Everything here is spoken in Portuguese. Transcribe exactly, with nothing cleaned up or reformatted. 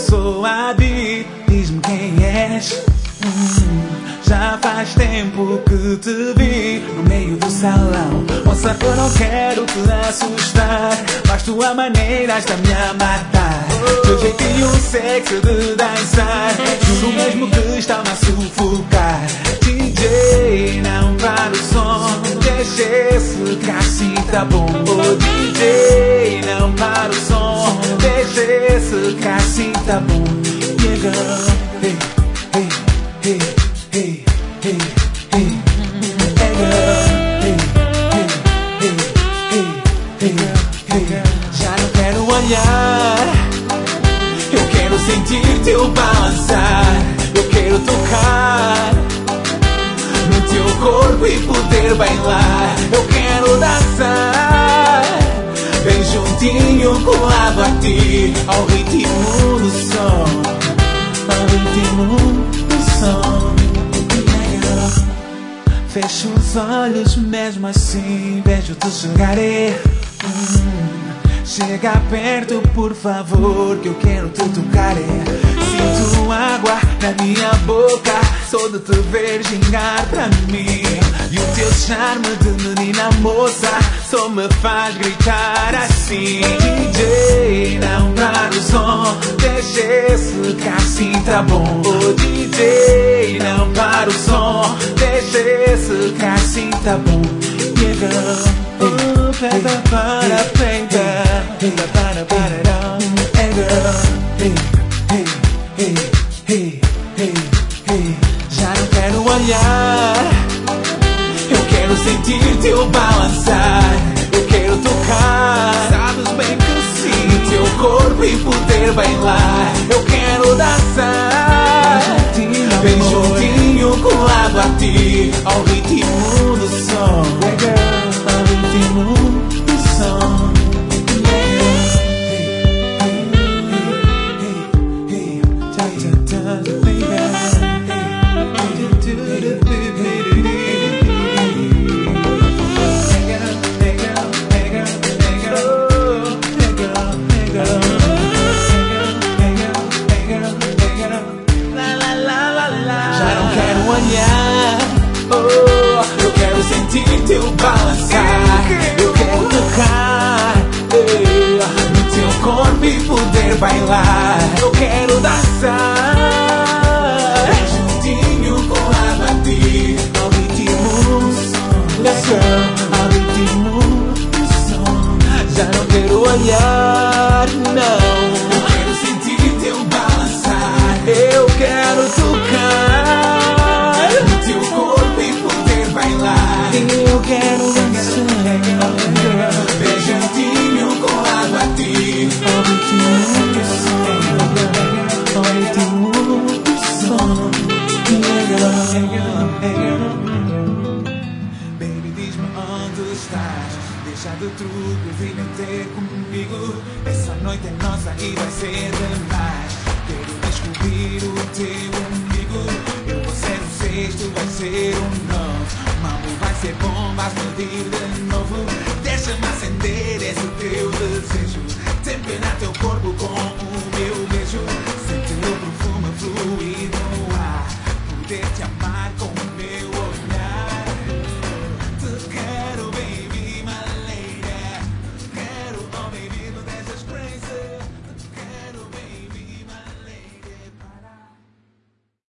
sou a Bi, diz-me quem és. hum, Já faz tempo que te vi no meio do salão. Moça, eu não quero te assustar, mas tua maneira está-me a matar. Teu jeitinho sexy de dançar, juro mesmo que está-me a sufocar. D J, não para o som, deixa esse que assim tá bom. Oh, D J, não para o som, deixa esse que assim tá bom. Yeah, girl, hey, hey, hey, hey, hey, hey, hey, girl, hey, hey, hey, hey, hey, já não quero olhar, eu quero sentir teu balançar, eu quero tocar no teu corpo e poder bailar. Eu quero dançar bem juntinho, colado a ti, ao ritmo do som, ao ritmo do som. Fecho os olhos mesmo assim, vejo-te chegar e hum, chega perto por favor, que eu quero te tocar e sinto água na minha boca só de te ver gingar pra mim. E o teu charme de menina moça só me faz gritar assim. D J, não para o som, deixa esse que assim tá bom. Oh, D J, não para o som, deixa esse que assim tá bom. Yeah, girl, oh, pega para, pega, pega para, para, hey, girl, hey, hey, hey, hey, hey, hey. Já não quero olhar, eu quero sentir teu balançar, eu quero tocar, sabes bem que sim, no teu corpo e poder bailar. Eu quero dançar bem juntinho, colado a ti, ao ritmo do som, ao ritmo do som. Teu balançar, eu quero tocar eh, no teu corpo e poder bailar. Eu quero dançar juntinho, colado a ti, ao ritmo do som. Let's go, ao ritmo do som. Já não quero olhar, não. Eu quero sentir teu balançar, eu quero tocar no teu corpo e poder bailar. Eu quero dançar bem juntinho, colado a ti, ao ritmo do som, ao ritmo do som. Baby, diz-me onde estás, deixa de truque, vem ter comigo. Essa noite é nossa e vai ser demais. Quero descobrir o teu amigo, eu vou ser o sexto, vai ser um não. Mambo vai ser bom, mas não dir de